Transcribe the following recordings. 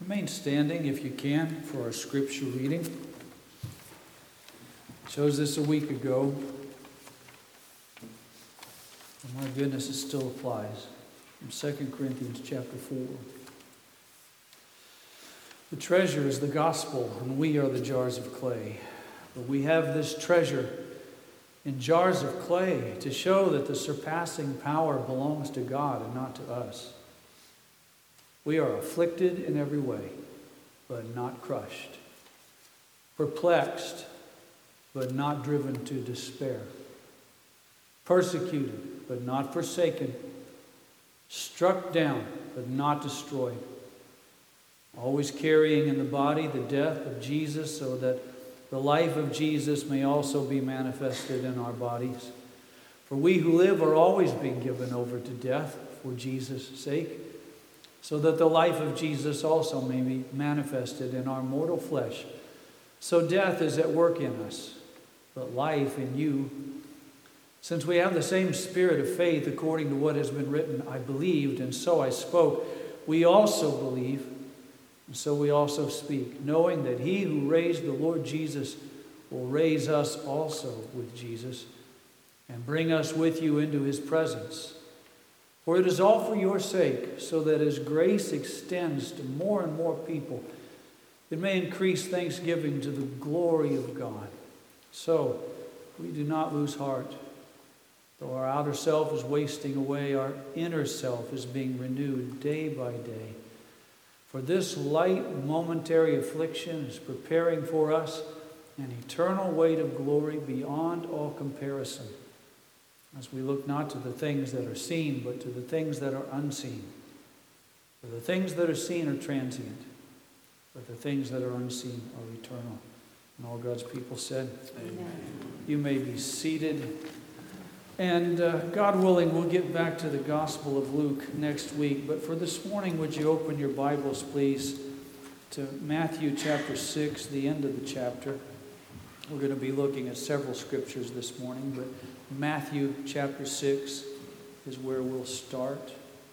Remain standing if you can for our scripture reading. Chose this a week ago. Oh my goodness, it still applies. From 2 Corinthians chapter 4. The treasure is the gospel, and we are the jars of clay. But we have this treasure in jars of clay to show that the surpassing power belongs to God and not to us. We are afflicted in every way, but not crushed. Perplexed, but not driven to despair. Persecuted, but not forsaken. Struck down, but not destroyed. Always carrying in the body the death of Jesus, so that the life of Jesus may also be manifested in our bodies. For we who live are always being given over to death for Jesus' sake, so that the life of Jesus also may be manifested in our mortal flesh. So death is at work in us, but life in you. Since we have the same spirit of faith, according to what has been written, I believed, and so I spoke, we also believe, and so we also speak, knowing that he who raised the Lord Jesus will raise us also with Jesus and bring us with you into his presence. For it is all for your sake, so that as grace extends to more and more people, it may increase thanksgiving to the glory of God. So we do not lose heart. Though our outer self is wasting away, our inner self is being renewed day by day. For this light momentary affliction is preparing for us an eternal weight of glory beyond all comparison, as we look not to the things that are seen, but to the things that are unseen. For the things that are seen are transient, but the things that are unseen are eternal. And all God's people said, Amen. You may be seated. And God willing, we'll get back to the Gospel of Luke next week. But for this morning, would you open your Bibles, please, to Matthew chapter 6, the end of the chapter. We're going to be looking at several scriptures this morning, but Matthew chapter 6 is where we'll start.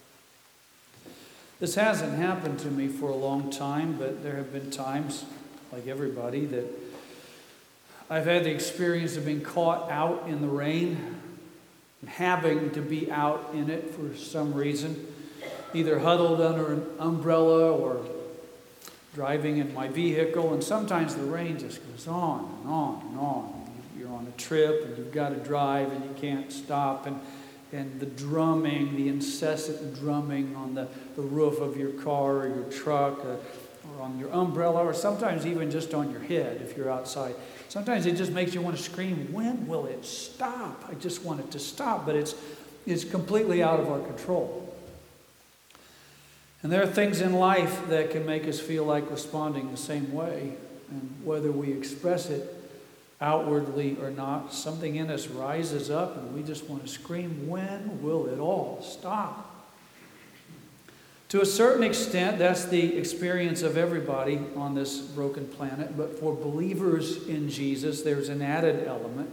This hasn't happened to me for a long time, but there have been times, like everybody, that I've had the experience of being caught out in the rain, having to be out in it for some reason, either huddled under an umbrella or driving in my vehicle, and sometimes the rain just goes on and on and on. You're on a trip and you've got to drive and you can't stop, and the drumming, the incessant drumming on the roof of your car or your truck or on your umbrella, or sometimes even just on your head if you're outside. Sometimes it just makes you want to scream, when will it stop? I just want it to stop, but it's completely out of our control. And there are things in life that can make us feel like responding the same way. And whether we express it outwardly or not, something in us rises up and we just want to scream, when will it all stop? To a certain extent, that's the experience of everybody on this broken planet. But for believers in Jesus, there's an added element.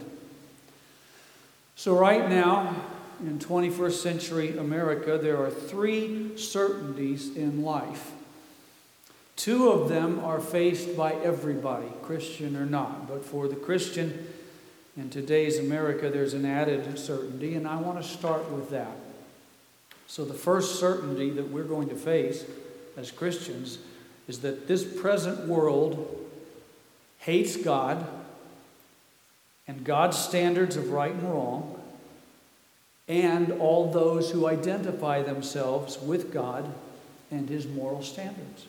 So right now, in 21st century America, there are 3 certainties in life. 2 of them are faced by everybody, Christian or not. But for the Christian in today's America, there's an added certainty, and I want to start with that. So the first certainty that we're going to face as Christians is that this present world hates God and God's standards of right and wrong, and all those who identify themselves with God and his moral standards.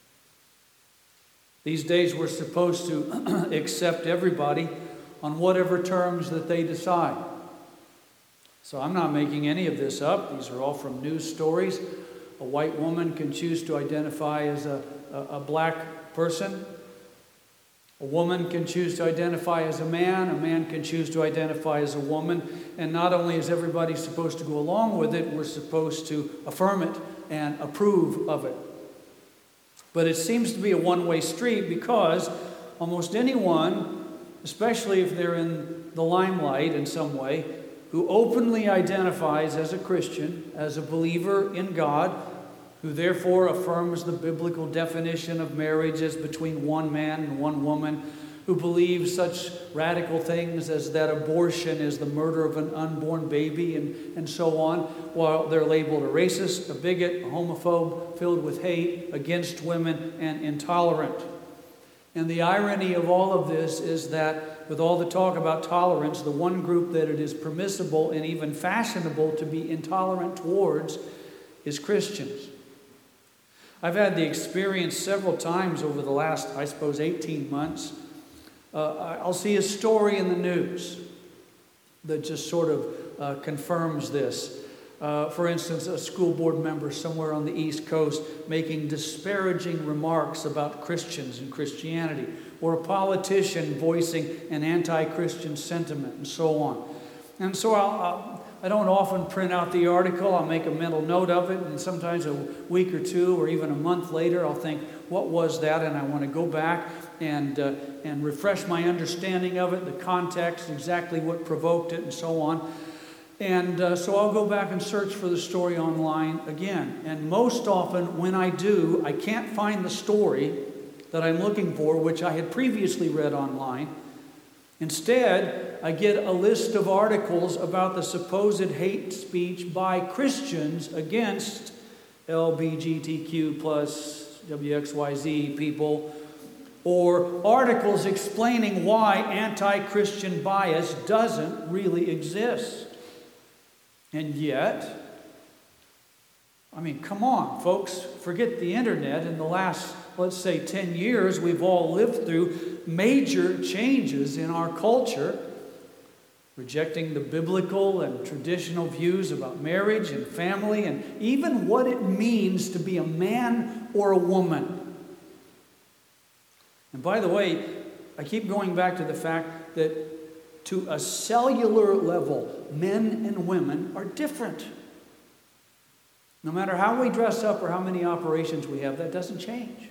These days we're supposed to accept everybody on whatever terms that they decide. So I'm not making any of this up. These are all from news stories. A white woman can choose to identify as a black person. A woman can choose to identify as a man. A man can choose to identify as a woman. And not only is everybody supposed to go along with it, we're supposed to affirm it and approve of it. But it seems to be a one-way street, because almost anyone, especially if they're in the limelight in some way, who openly identifies as a Christian, as a believer in God, who therefore affirms the biblical definition of marriage as between one man and one woman, who believes such radical things as that abortion is the murder of an unborn baby and so on, while they're labeled a racist, a bigot, a homophobe, filled with hate against women and intolerant. And the irony of all of this is that with all the talk about tolerance, the one group that it is permissible and even fashionable to be intolerant towards is Christians. I've had the experience several times over the last, 18 months. I'll see a story in the news that just sort of confirms this. For instance, a school board member somewhere on the East Coast making disparaging remarks about Christians and Christianity, or a politician voicing an anti-Christian sentiment, and so on. And so I don't often print out the article. I'll make a mental note of it, and sometimes a week or two or even a month later I'll think, what was that? And I want to go back and refresh my understanding of it, the context, exactly what provoked it, and so on. And so I'll go back and search for the story online again. And most often when I do, I can't find the story that I'm looking for, which I had previously read online. Instead, I get a list of articles about the supposed hate speech by Christians against LGBTQ plus WXYZ people, or articles explaining why anti-Christian bias doesn't really exist. And yet, come on, folks, forget the internet. In the last, let's say, 10 years, we've all lived through major changes in our culture, rejecting the biblical and traditional views about marriage and family and even what it means to be a man or a woman. And by the way, I keep going back to the fact that to a cellular level, men and women are different. No matter how we dress up or how many operations we have, that doesn't change.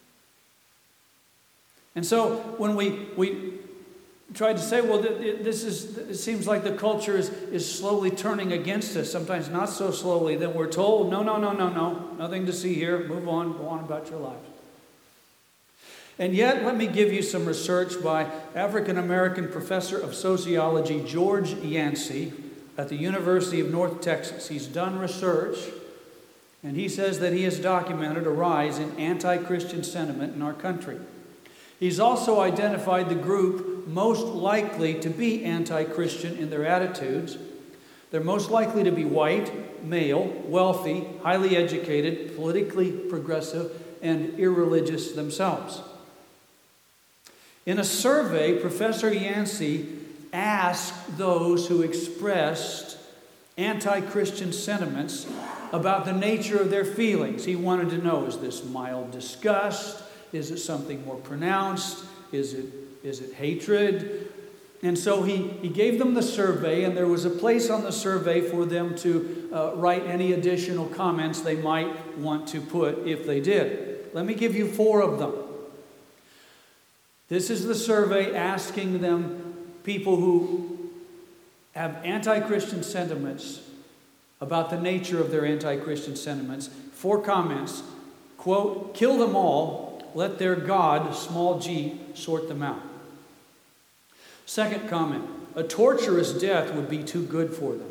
And so when we tried to say, well, it seems like the culture is slowly turning against us, sometimes not so slowly, then we're told, no, nothing to see here, move on, go on about your lives. And yet, let me give you some research by African-American professor of sociology George Yancey at the University of North Texas. He's done research, and he says that he has documented a rise in anti-Christian sentiment in our country. He's also identified the group most likely to be anti-Christian in their attitudes. They're most likely to be white, male, wealthy, highly educated, politically progressive, and irreligious themselves. In a survey, Professor Yancey asked those who expressed anti-Christian sentiments about the nature of their feelings. He wanted to know, is this mild disgust? Is it something more pronounced? Is it hatred? And so he gave them the survey, and there was a place on the survey for them to write any additional comments they might want to put if they did. Let me give you 4 of them. This is the survey asking them, people who have anti-Christian sentiments, about the nature of their anti-Christian sentiments. 4 comments. Quote, kill them all, let their God, small g, sort them out. Second comment, a torturous death would be too good for them.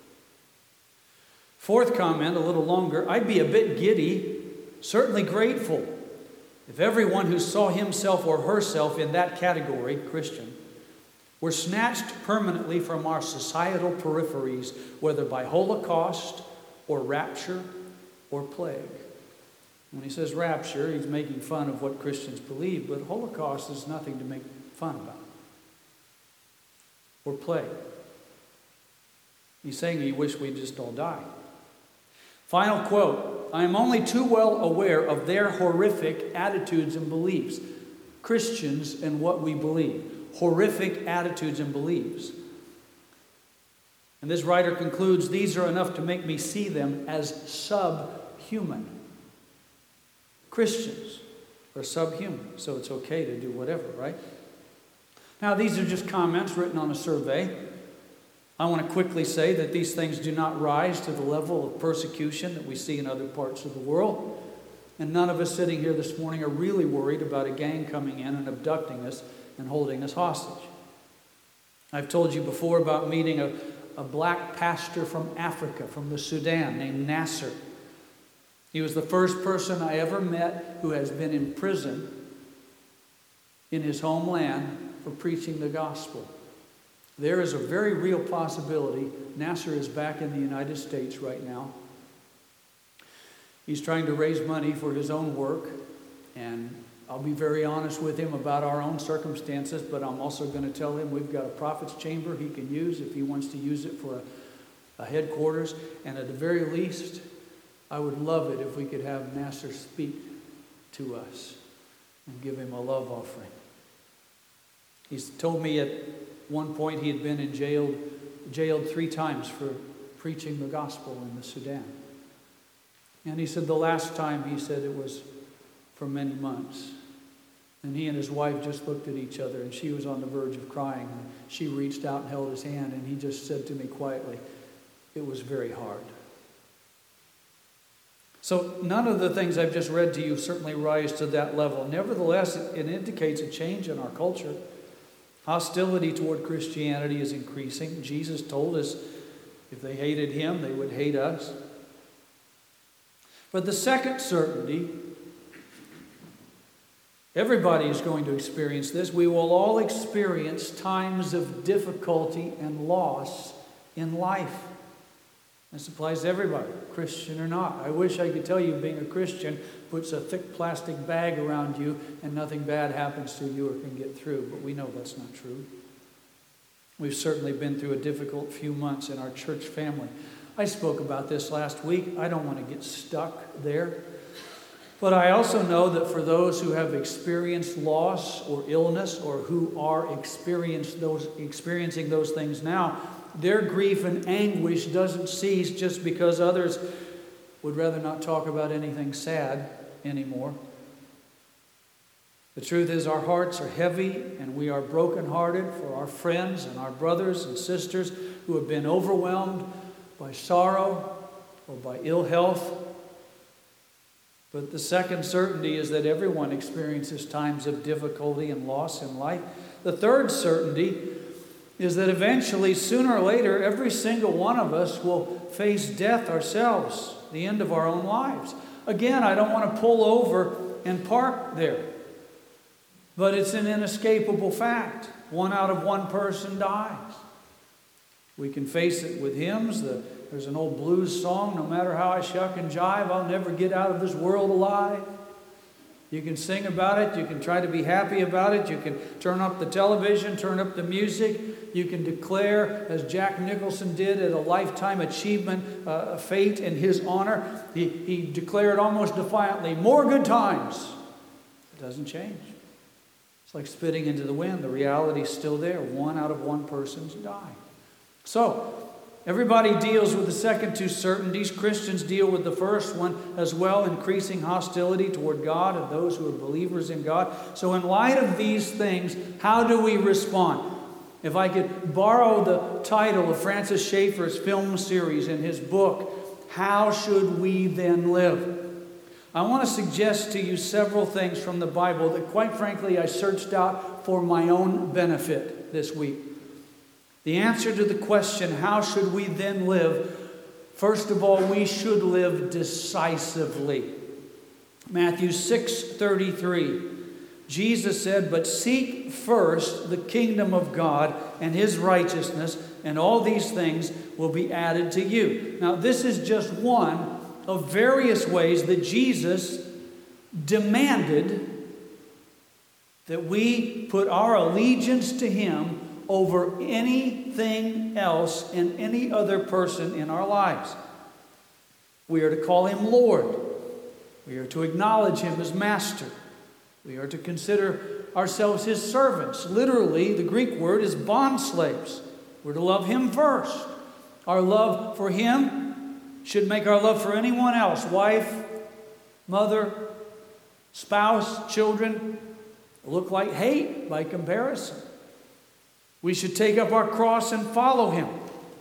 4th comment, a little longer, I'd be a bit giddy, certainly grateful, if everyone who saw himself or herself in that category, Christian, were snatched permanently from our societal peripheries, whether by Holocaust or rapture or plague. When he says rapture, he's making fun of what Christians believe, but Holocaust is nothing to make fun about. Or plague. He's saying he wished we'd just all die. Final quote, I am only too well aware of their horrific attitudes and beliefs. Christians and what we believe. Horrific attitudes and beliefs. And this writer concludes, these are enough to make me see them as subhuman. Christians are subhuman, so it's okay to do whatever, right? Now, these are just comments written on a survey. I want to quickly say that these things do not rise to the level of persecution that we see in other parts of the world. And none of us sitting here this morning are really worried about a gang coming in and abducting us and holding us hostage. I've told you before about meeting a black pastor from Africa, from the Sudan, named Nasser. He was the first person I ever met who has been in prison in his homeland for preaching the gospel. There is a very real possibility Nasser is back in the United States right now. He's trying to raise money for his own work, and I'll be very honest with him about our own circumstances, but I'm also going to tell him we've got a prophet's chamber he can use if he wants to use it for a headquarters. And at the very least, I would love it if we could have Nasser speak to us and give him a love offering. He's told me at one point he had been jailed 3 times for preaching the gospel in the Sudan. And he said the last time, he said it was for many months. And he and his wife just looked at each other, and she was on the verge of crying. And she reached out and held his hand, and he just said to me quietly, it was very hard. So none of the things I've just read to you certainly rise to that level. Nevertheless, it indicates a change in our culture. Hostility toward Christianity is increasing. Jesus told us if they hated him, they would hate us. But the second certainty, everybody is going to experience this. We will all experience times of difficulty and loss in life. This applies to everybody, Christian or not. I wish I could tell you being a Christian puts a thick plastic bag around you and nothing bad happens to you or can get through, but we know that's not true. We've certainly been through a difficult few months in our church family. I spoke about this last week. I don't want to get stuck there. But I also know that for those who have experienced loss or illness or who are experiencing those things now, their grief and anguish doesn't cease just because others would rather not talk about anything sad anymore. The truth is our hearts are heavy and we are brokenhearted for our friends and our brothers and sisters who have been overwhelmed by sorrow or by ill health. But the second certainty is that everyone experiences times of difficulty and loss in life. The third certainty is that eventually, sooner or later, every single one of us will face death ourselves, the end of our own lives. Again, I don't want to pull over and park there. But it's an inescapable fact. 1 out of 1 person dies. We can face it with hymns. There's an old blues song, no matter how I shuck and jive, I'll never get out of this world alive. You can sing about it. You can try to be happy about it. You can turn up the television, turn up the music. You can declare, as Jack Nicholson did at a Lifetime Achievement fate in his honor, he declared almost defiantly, more good times. It doesn't change. It's like spitting into the wind. The reality is still there. 1 out of 1 person's die. So, everybody deals with the second 2 certainties. Christians deal with the first one as well, increasing hostility toward God and those who are believers in God. So in light of these things, how do we respond? If I could borrow the title of Francis Schaeffer's film series in his book, How Should We Then Live? I want to suggest to you several things from the Bible that, quite frankly, I searched out for my own benefit this week. The answer to the question, how should we then live? First of all, we should live decisively. Matthew 6:33. Jesus said, but seek first the kingdom of God and his righteousness, and all these things will be added to you. Now, this is just one of various ways that Jesus demanded that we put our allegiance to him over anything else and any other person in our lives. We are to call him Lord. We are to acknowledge him as master. We are to consider ourselves his servants. Literally, the Greek word is bondslaves. We're to love him first. Our love for him should make our love for anyone else, wife, mother, spouse, children, look like hate by comparison. We should take up our cross and follow him.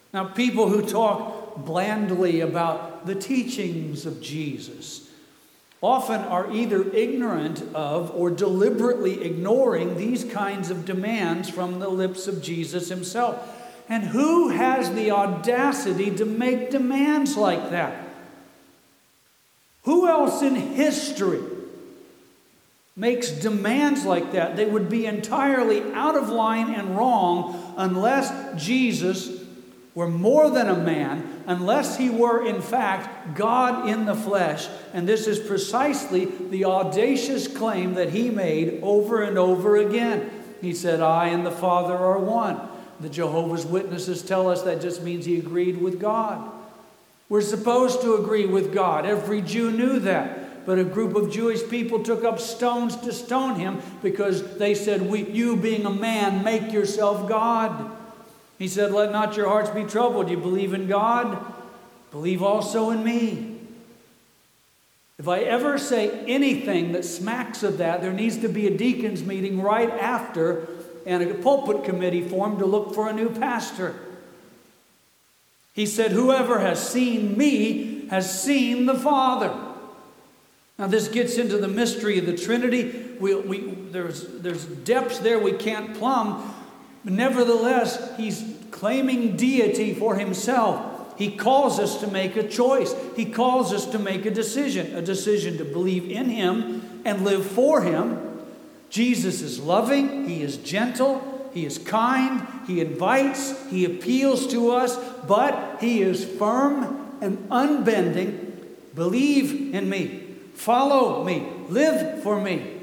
Now, people who talk blandly about the teachings of Jesus often are either ignorant of or deliberately ignoring these kinds of demands from the lips of Jesus himself. And who has the audacity to make demands like that? Who else in history makes demands like that? They would be entirely out of line and wrong unless Jesus were more than a man, unless he were in fact God in the flesh. And this is precisely the audacious claim that he made over and over again. He said, I and the Father are one. The Jehovah's Witnesses tell us that just means he agreed with God. We're supposed to agree with God. Every Jew knew that. But a group of Jewish people took up stones to stone him because they said, you being a man, make yourself God. He said, let not your hearts be troubled. You believe in God? Believe also in me. If I ever say anything that smacks of that, there needs to be a deacons meeting right after and a pulpit committee formed to look for a new pastor. He said, whoever has seen me has seen the Father. Now this gets into the mystery of the Trinity. There's depths there we can't plumb. Nevertheless, he's claiming deity for himself. He calls us to make a choice. He calls us to make a decision to believe in him and live for him. Jesus is loving, he is gentle, he is kind, he invites, he appeals to us, but he is firm and unbending. Believe in me, follow me, live for me.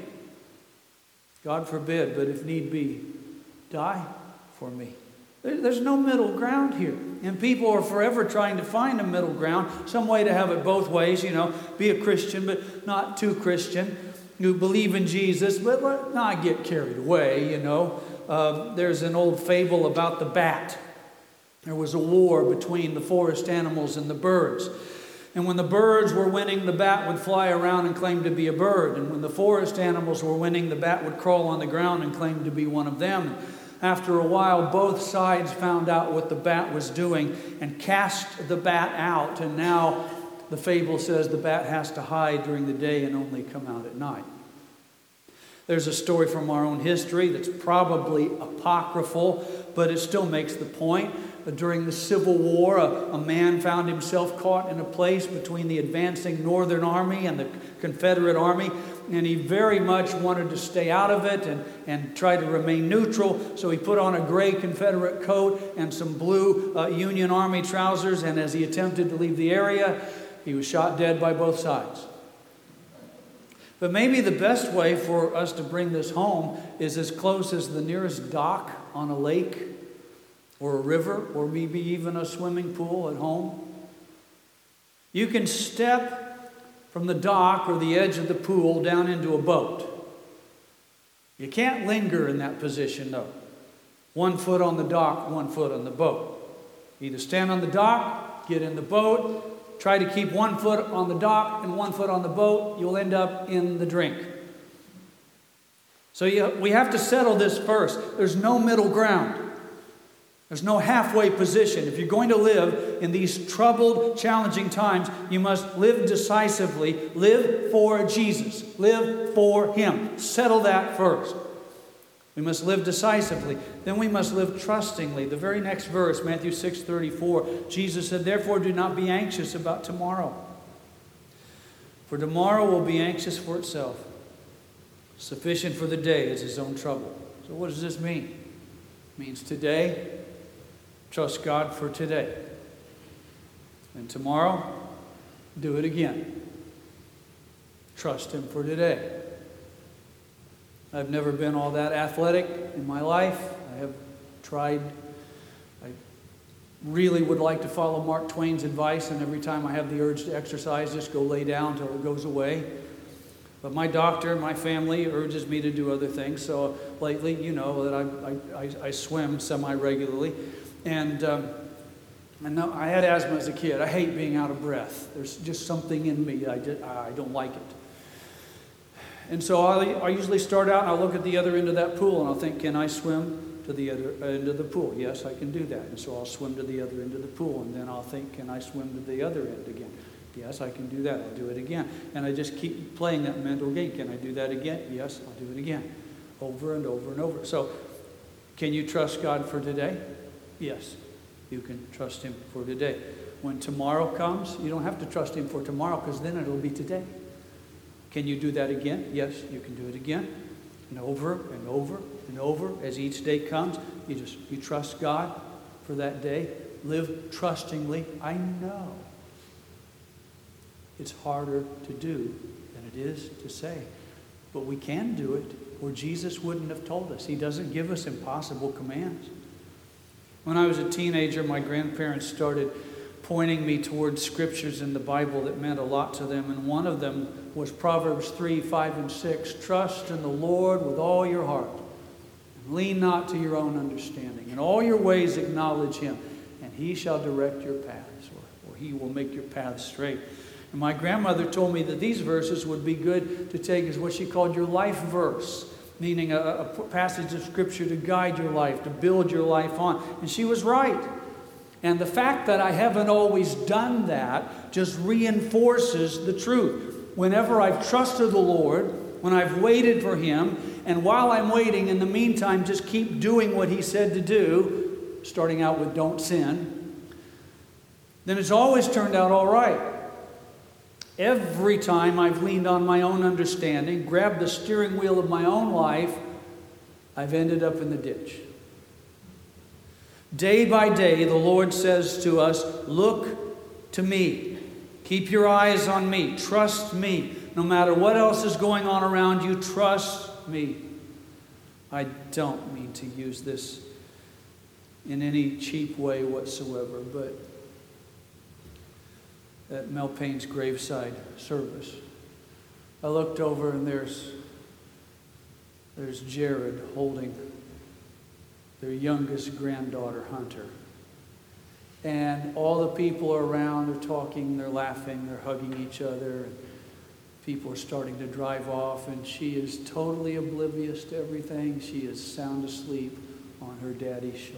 God forbid, but if need be, die for me. There's no middle ground here. And people are forever trying to find a middle ground, some way to have it both ways, be a Christian, but not too Christian. You believe in Jesus, but let not get carried away, There's an old fable about the bat. There was a war between the forest animals and the birds. And when the birds were winning, the bat would fly around and claim to be a bird. And when the forest animals were winning, the bat would crawl on the ground and claim to be one of them. After a while, both sides found out what the bat was doing and cast the bat out. And now the fable says the bat has to hide during the day and only come out at night. There's a story from our own history that's probably apocryphal, but it still makes the point. During the Civil War, a man found himself caught in a place between the advancing Northern Army and the Confederate Army, and he very much wanted to stay out of it and try to remain neutral. So he put on a gray Confederate coat and some blue Union Army trousers, and as he attempted to leave the area, he was shot dead by both sides. But maybe the best way for us to bring this home is as close as the nearest dock on a lake or a river or maybe even a swimming pool at home. You can step from the dock or the edge of the pool down into a boat. You can't linger in that position though. 1 foot on the dock, 1 foot on the boat. Either stand on the dock, get in the boat, try to keep 1 foot on the dock and 1 foot on the boat, you'll end up in the drink. So we have to settle this first. There's no middle ground. There's no halfway position. If you're going to live in these troubled, challenging times, you must live decisively. Live for Jesus. Live for him. Settle that first. We must live decisively. Then we must live trustingly. The very next verse, Matthew 6:34, Jesus said, therefore do not be anxious about tomorrow. For tomorrow will be anxious for itself. Sufficient for the day is his own trouble. So what does this mean? It means today, trust God for today. And tomorrow, do it again. Trust him for today. I've never been all that athletic in my life. I have tried. I really would like to follow Mark Twain's advice, and every time I have the urge to exercise, just go lay down until it goes away. But my doctor and my family urges me to do other things. So lately, you know that I swim semi-regularly. And I had asthma as a kid. I hate being out of breath. There's just something in me. I don't like it. And so I usually start out and I'll look at the other end of that pool and I'll think, can I swim to the other end of the pool. Yes, I can do that. And so I'll swim to the other end of the pool, and then I'll think, can I swim to the other end again? Yes, I can do that. I'll do it again. And I just keep playing that mental game. Can I do that again? Yes, I'll do it again. Over and over and over. So, can you trust God for today? Yes, you can trust Him for today. When tomorrow comes, you don't have to trust Him for tomorrow, because then it'll be today. Can you do that again? Yes, you can do it again. And over and over and over as each day comes, you trust God for that day. Live trustingly. I know it's harder to do than it is to say. But we can do it, or Jesus wouldn't have told us. He doesn't give us impossible commands. When I was a teenager, my grandparents started pointing me towards scriptures in the Bible that meant a lot to them. And one of them was Proverbs 3, 5, and 6. Trust in the Lord with all your heart. And lean not to your own understanding. In all your ways acknowledge Him, and He shall direct your paths, or He will make your paths straight. And my grandmother told me that these verses would be good to take as what she called your life verse, meaning a passage of Scripture to guide your life, to build your life on. And she was right. And the fact that I haven't always done that just reinforces the truth. Whenever I've trusted the Lord, when I've waited for Him, and while I'm waiting, in the meantime, just keep doing what He said to do, starting out with don't sin, then it's always turned out all right. Every time I've leaned on my own understanding, grabbed the steering wheel of my own life, I've ended up in the ditch. Day by day, the Lord says to us, look to me. Keep your eyes on me. Trust me. No matter what else is going on around you, trust me. I don't mean to use this in any cheap way whatsoever, but at Mel Payne's graveside service, I looked over and there's Jared holding their youngest granddaughter, Hunter. And all the people around are talking, they're laughing, they're hugging each other. And people are starting to drive off, and she is totally oblivious to everything. She is sound asleep on her daddy's shoulder.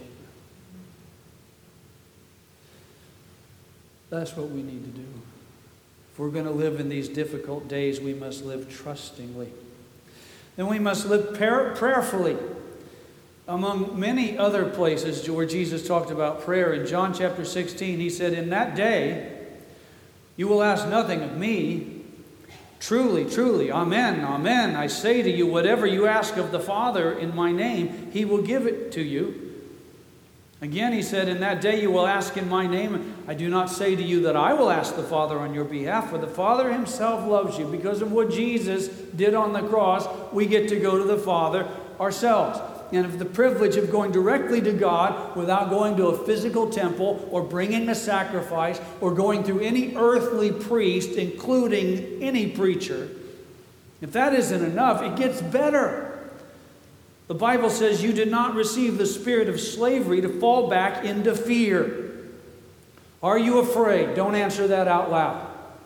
That's what we need to do. If we're going to live in these difficult days, we must live trustingly. Then we must live prayerfully. Among many other places where Jesus talked about prayer, in John chapter 16, He said, in that day, you will ask nothing of me. Truly, truly, amen, amen. I say to you, whatever you ask of the Father in my name, He will give it to you. Again, He said, in that day you will ask in my name. I do not say to you that I will ask the Father on your behalf, for the Father Himself loves you. Because of what Jesus did on the cross, we get to go to the Father ourselves. And of the privilege of going directly to God without going to a physical temple or bringing a sacrifice or going through any earthly priest, including any preacher. If that isn't enough, it gets better. The Bible says you did not receive the spirit of slavery to fall back into fear. Are you afraid? Don't answer that out loud.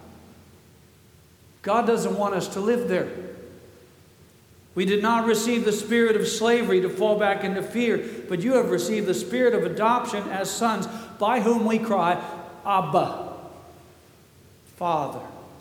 God doesn't want us to live there. We did not receive the spirit of slavery to fall back into fear, but you have received the spirit of adoption as sons, by whom we cry, Abba, Father.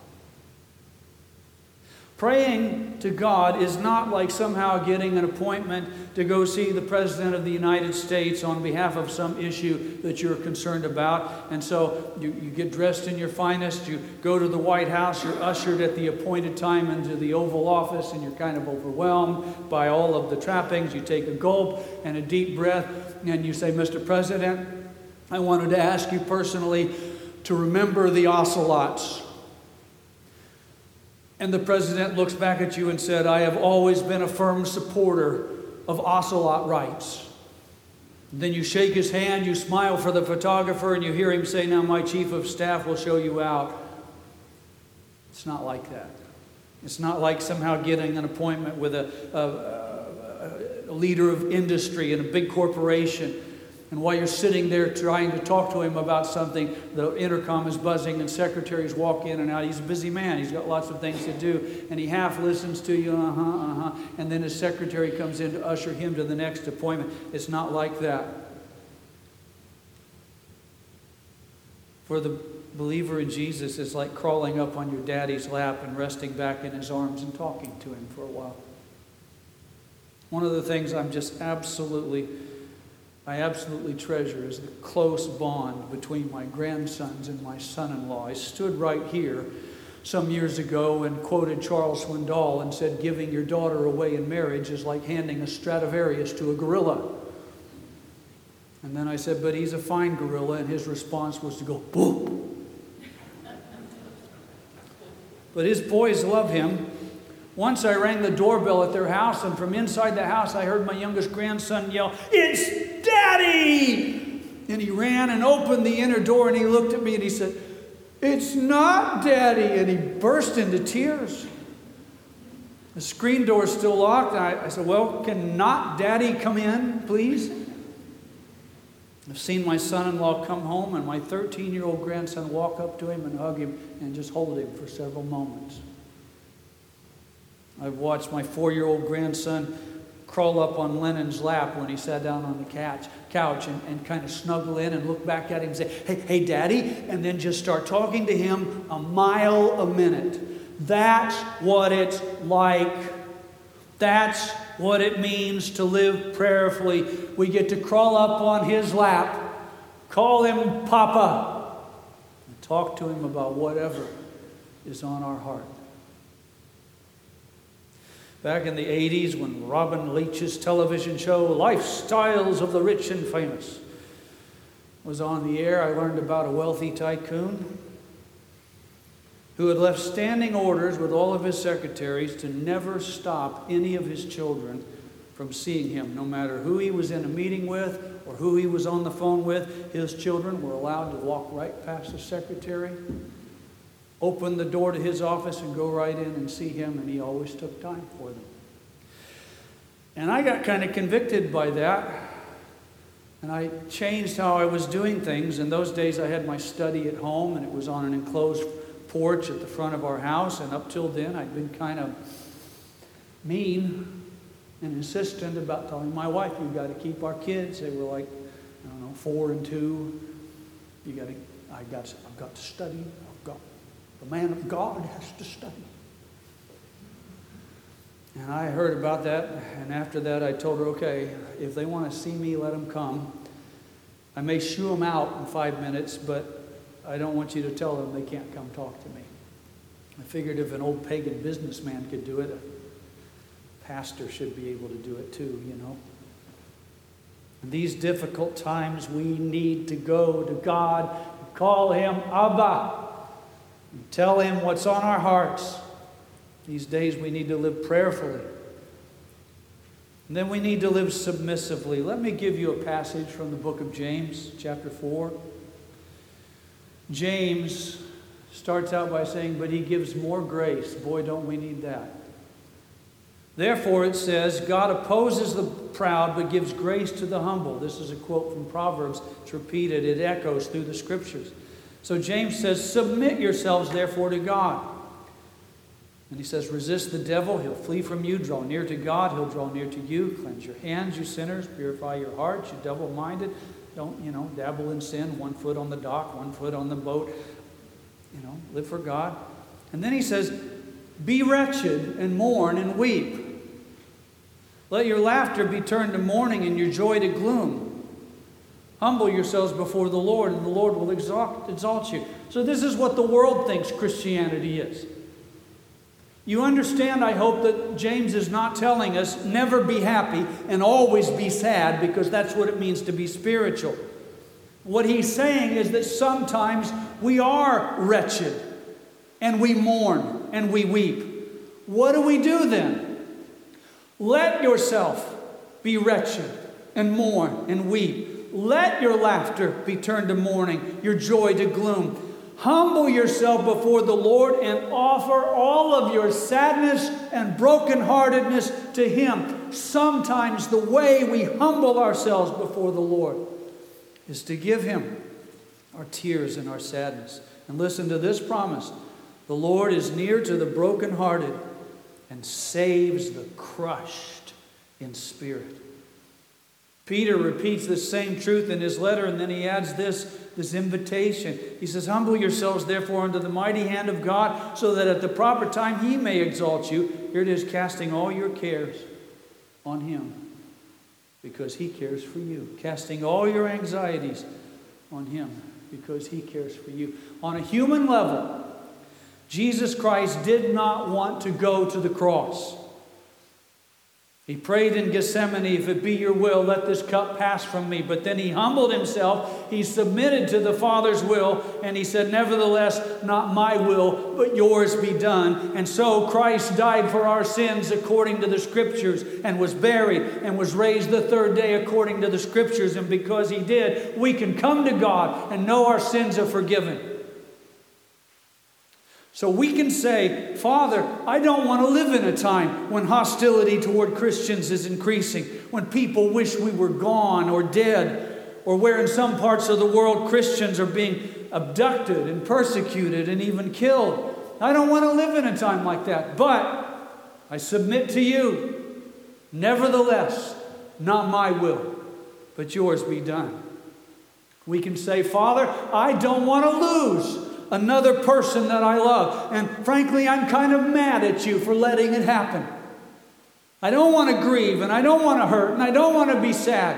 Praying to God is not like somehow getting an appointment to go see the President of the United States on behalf of some issue that you're concerned about. And so you get dressed in your finest, you go to the White House, you're ushered at the appointed time into the Oval Office, and you're kind of overwhelmed by all of the trappings. You take a gulp and a deep breath, and you say, Mr. President, I wanted to ask you personally to remember the ocelots. And the president looks back at you and said, I have always been a firm supporter of ocelot rights. Then you shake his hand, you smile for the photographer, and you hear him say, now my chief of staff will show you out. It's not like that. It's not like somehow getting an appointment with a leader of industry in a big corporation. And while you're sitting there trying to talk to him about something, the intercom is buzzing and secretaries walk in and out. He's a busy man. He's got lots of things to do. And he half listens to you, and then his secretary comes in to usher him to the next appointment. It's not like that. For the believer in Jesus, it's like crawling up on your daddy's lap and resting back in his arms and talking to him for a while. One of the things I absolutely treasure is the close bond between my grandsons and my son-in-law. I stood right here some years ago and quoted Charles Swindoll and said, giving your daughter away in marriage is like handing a Stradivarius to a gorilla. And then I said, but he's a fine gorilla, and his response was to go, boom. But his boys love him. Once I rang the doorbell at their house, and from inside the house I heard my youngest grandson yell, "It's Daddy!" And he ran and opened the inner door, and he looked at me and he said, "It's not Daddy!" And he burst into tears. The screen door is still locked. I said, "Well, can not Daddy come in, please?" I've seen my son-in-law come home and my 13-year-old grandson walk up to him and hug him and just hold him for several moments. I've watched my 4-year-old grandson crawl up on Lennon's lap when he sat down on the couch and kind of snuggle in and look back at him and say, hey, Daddy, and then just start talking to him a mile a minute. That's what it's like. That's what it means to live prayerfully. We get to crawl up on his lap, call him Papa, and talk to him about whatever is on our heart. Back in the 80s, when Robin Leach's television show, Lifestyles of the Rich and Famous, was on the air, I learned about a wealthy tycoon who had left standing orders with all of his secretaries to never stop any of his children from seeing him. No matter who he was in a meeting with or who he was on the phone with, his children were allowed to walk right past the secretary, open the door to his office and go right in and see him, and he always took time for them. And I got kind of convicted by that, and I changed how I was doing things. In those days, I had my study at home, and it was on an enclosed porch at the front of our house, and up till then, I'd been kind of mean and insistent about telling my wife, "We've got to keep our kids." They were like, 4 and 2. I've got to study. The man of God has to study. And I heard about that, and after that I told her, okay, if they want to see me, let them come. I may shoo them out in 5 minutes, but I don't want you to tell them they can't come talk to me. I figured if an old pagan businessman could do it, a pastor should be able to do it too, In these difficult times, we need to go to God and call him Abba. And tell him what's on our hearts. These days we need to live prayerfully. And then we need to live submissively. Let me give you a passage from the book of James, chapter 4. James starts out by saying, but he gives more grace. Boy, don't we need that. Therefore, it says, God opposes the proud, but gives grace to the humble. This is a quote from Proverbs. It's repeated. It echoes through the scriptures. So James says, submit yourselves therefore to God. And he says, resist the devil, he'll flee from you. Draw near to God, he'll draw near to you. Cleanse your hands, you sinners. Purify your hearts, you double-minded. Don't, dabble in sin. 1 foot on the dock, 1 foot on the boat. Live for God. And then he says, be wretched and mourn and weep. Let your laughter be turned to mourning and your joy to gloom. Humble yourselves before the Lord, and the Lord will exalt you. So this is what the world thinks Christianity is. You understand, I hope, that James is not telling us never be happy and always be sad, because that's what it means to be spiritual. What he's saying is that sometimes we are wretched, and we mourn, and we weep. What do we do then? Let yourself be wretched and mourn and weep. Let your laughter be turned to mourning, your joy to gloom. Humble yourself before the Lord and offer all of your sadness and brokenheartedness to him. Sometimes the way we humble ourselves before the Lord is to give Him our tears and our sadness. And listen to this promise. The Lord is near to the brokenhearted and saves the crushed in spirit. Peter repeats the same truth in his letter, and then he adds this invitation. He says, humble yourselves therefore under the mighty hand of God, so that at the proper time He may exalt you. Here it is, casting all your cares on Him, because He cares for you. Casting all your anxieties on Him, because He cares for you. On a human level, Jesus Christ did not want to go to the cross. He prayed in Gethsemane, if it be your will, let this cup pass from me. But then He humbled Himself. He submitted to the Father's will. And He said, nevertheless, not my will, but yours be done. And so Christ died for our sins according to the Scriptures, and was buried, and was raised the third day according to the Scriptures. And because He did, we can come to God and know our sins are forgiven. So we can say, Father, I don't want to live in a time when hostility toward Christians is increasing, when people wish we were gone or dead, or where in some parts of the world Christians are being abducted and persecuted and even killed. I don't want to live in a time like that, but I submit to you. Nevertheless, not my will, but yours be done. We can say, Father, I don't want to lose another person that I love. And frankly, I'm kind of mad at you for letting it happen. I don't want to grieve, and I don't want to hurt, and I don't want to be sad.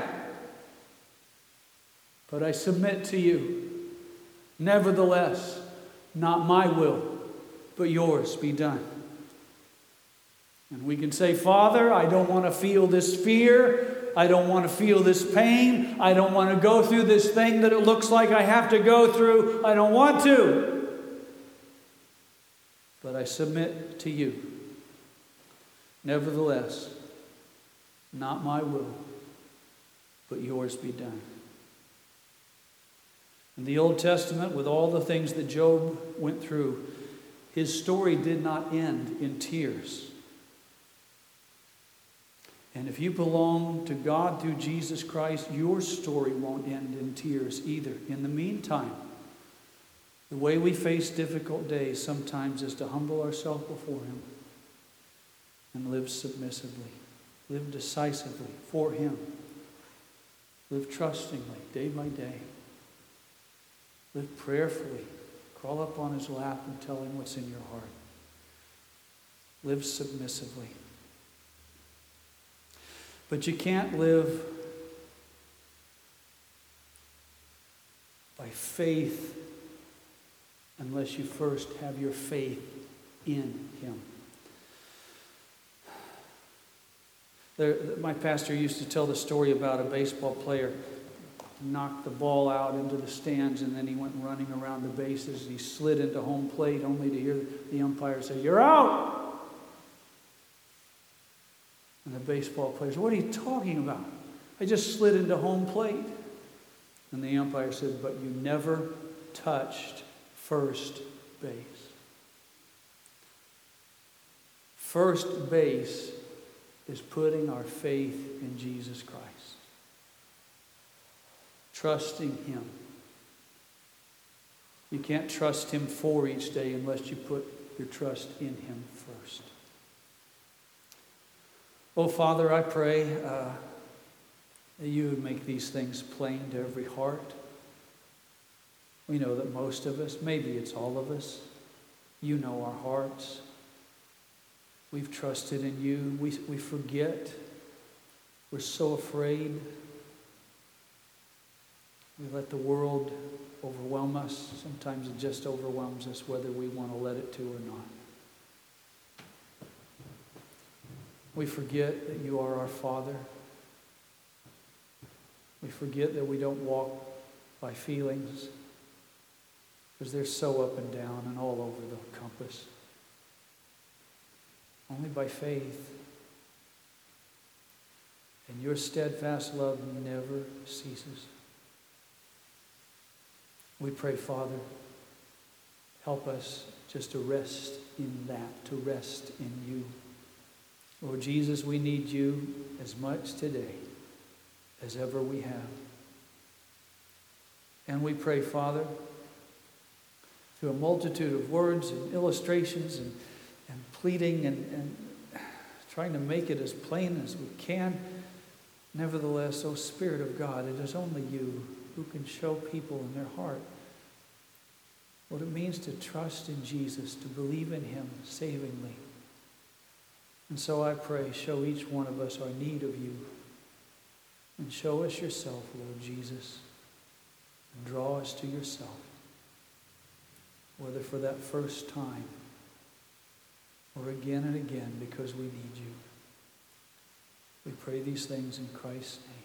But I submit to you. Nevertheless, not my will, but yours be done. And we can say, Father, I don't want to feel this fear. I don't want to feel this pain. I don't want to go through this thing that it looks like I have to go through. I don't want to. But I submit to you. Nevertheless, not my will, but yours be done. In the Old Testament, with all the things that Job went through, his story did not end in tears. And if you belong to God through Jesus Christ, your story won't end in tears either. In the meantime, the way we face difficult days sometimes is to humble ourselves before Him and live submissively, live decisively for Him, live trustingly day by day, live prayerfully, crawl up on His lap and tell Him what's in your heart, live submissively. But you can't live by faith unless you first have your faith in Him. My pastor used to tell the story about a baseball player who knocked the ball out into the stands, and then he went running around the bases. He slid into home plate only to hear the umpire say, "You're out!" And the baseball players, "What are you talking about? I just slid into home plate." And the umpire said, "But you never touched first base." First base is putting our faith in Jesus Christ. Trusting Him. You can't trust Him for each day unless you put your trust in Him first. Oh, Father, I pray that You would make these things plain to every heart. We know that most of us, maybe it's all of us, You know our hearts. We've trusted in You. We forget. We're so afraid. We let the world overwhelm us. Sometimes it just overwhelms us whether we want to let it to or not. We forget that You are our Father. We forget that we don't walk by feelings because they're so up and down and all over the compass. Only by faith. And Your steadfast love never ceases. We pray, Father, help us just to rest in that, to rest in You. Lord Jesus, we need You as much today as ever we have. And we pray, Father, through a multitude of words and illustrations and pleading and trying to make it as plain as we can, nevertheless, O Spirit of God, it is only you who can show people in their heart what it means to trust in Jesus, to believe in him savingly. And so I pray, show each one of us our need of you. And show us yourself, Lord Jesus. And draw us to yourself. Whether for that first time or again and again because we need you. We pray these things in Christ's name.